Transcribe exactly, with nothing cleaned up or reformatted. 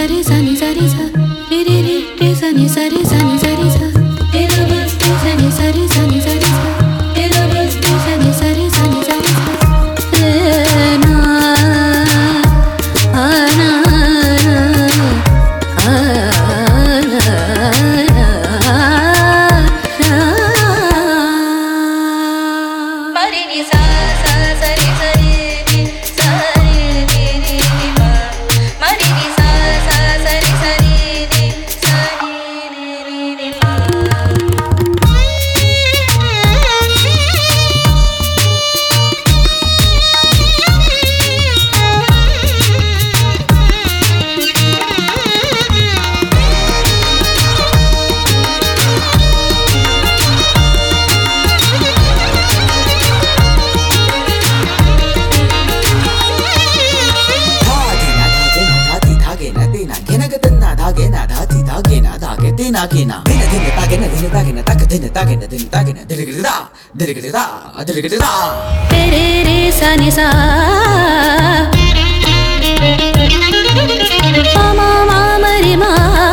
sari sani sari sa re re re re sani sari sani sari sa re re re sani sari sani sari sa re re re sani sari sani sari sa na ana mari ni sa sa sari sari ni sari ni ni ni pa mari ni sa sa sari sari ni sari ni ni ni pa Tina kina, tina tina tagina, tina tagina, tagina, tagina, tina tagina, dirigida, dirigida, dirigida. Re re re sa ni sa, ma ma ma ma ri ma.